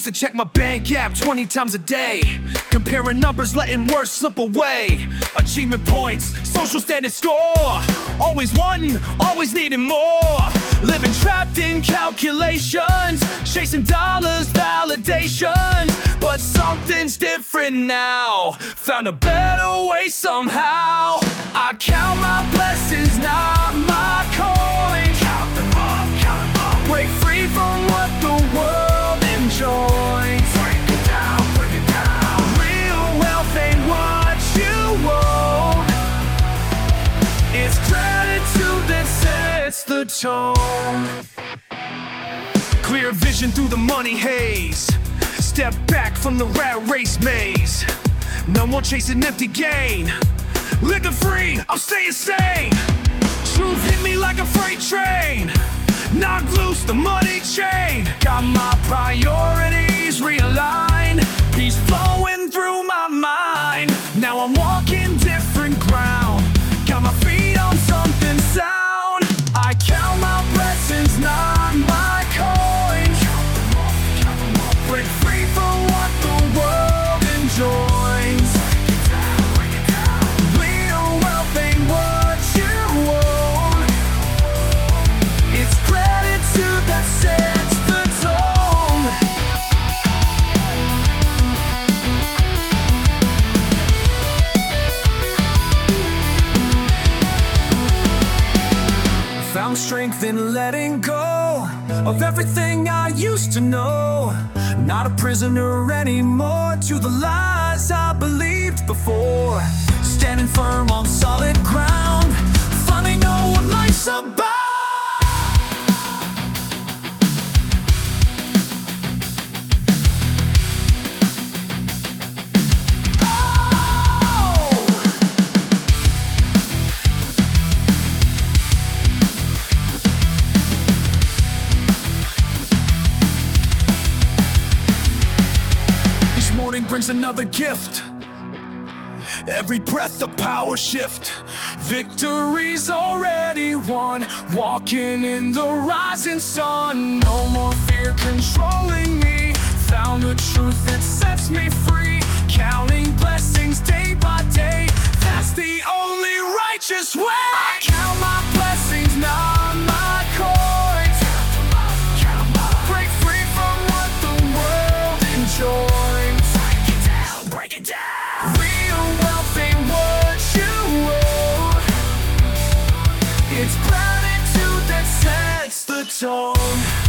to check my bank app 20 times a day. Comparing numbers, letting worse slip away. Achievement points, social standard score. Always wanting, always needing more. Living trapped in calculations, chasing dollars, validation. But something's different now. Found a better way somehow. I count my blessings, not my coins. Count them up, count them up. Break free from what the world enjoys. Break it down, break it down. Real wealth ain't what you own. It's gratitude that sets the tone. Clear vision through the money haze. Step back from the rat race maze. No more chasing empty gain. Living free, I'm staying sane. Truth hit me like a freight train. Knock loose the money chain. Got my priorities realigned. Peace flowing through my mind. Now I'm walking different ground. Got my feet on something sound. I count my blessings, not my coins. Break free from what the world enjoys. Real wealth ain't what you own. It's gratitude that sets the tone. Found strength in letting go of everything I used to know. Not a prisoner anymore to the lies I believed before. Standing firm on solid ground. Finally know what life's about. Morning brings another gift. Every breath a power shift. Victory's already won. Walking in the rising sun. No more fear controlling me. Found the truth that sets me free. Counting blessings day by day. That's the only righteous way. I count my blessings, not my coins. Break free from what the world enjoys. Real wealth ain't what you own. It's gratitude that sets the tone.